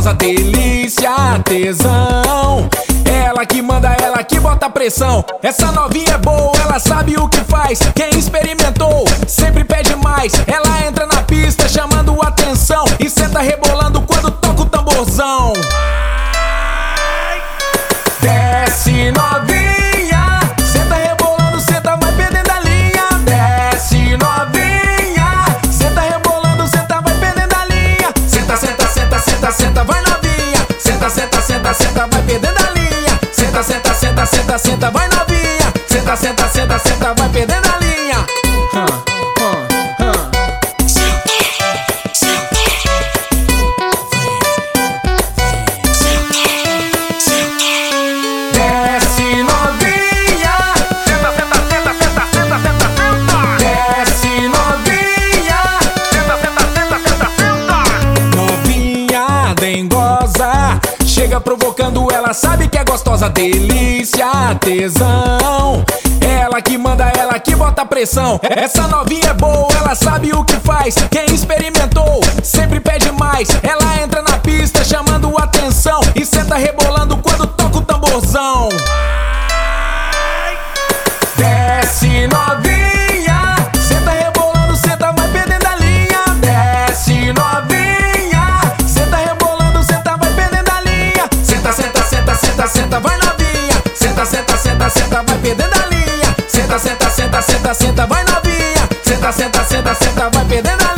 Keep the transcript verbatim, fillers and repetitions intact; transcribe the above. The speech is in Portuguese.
gostosa, delícia, tesão. Ela que manda, ela que bota pressão. Essa novinha é boa, ela sabe o que faz. Quem experimentou sempre pede mais. Ela entra na pista chamando atenção e senta rebolando quando toca o tamborzão. Desce novinha, senta rebolando, senta vai perdendo a linha. Desce novinha, senta rebolando, senta vai perdendo a linha. Senta, senta, senta, senta, senta, vai novinha. Senta, senta, senta, senta, vai perdendo a linha. Senta, senta, senta, senta, senta, vai novinha. Senta, senta, senta, senta, vai perdendo a linha. Desce novinha, senta, senta, senta, senta, senta, senta, senta. Desce novinha, senta, senta, senta, senta, senta. Novinha dengosa, chega provocando, ela sabe que é gostosa, delícia, tesão. Ela que manda, ela que bota pressão. Essa novinha é boa, ela sabe o que faz. Quem experimentou sempre pede mais. Ela entra na pista chamando atenção e senta rebolando quando toca o tamborzão. Desce novinha, senta rebolando, senta vai perdendo a linha. Desce novinha, senta rebolando, senta vai perdendo a linha. Senta, senta, senta, senta, senta, vai novinha. Senta, senta, senta, senta, vai perdendo a linha. Senta, senta, senta, senta, senta, vai novinha. Senta, senta, senta, senta, vai perdendo a linha.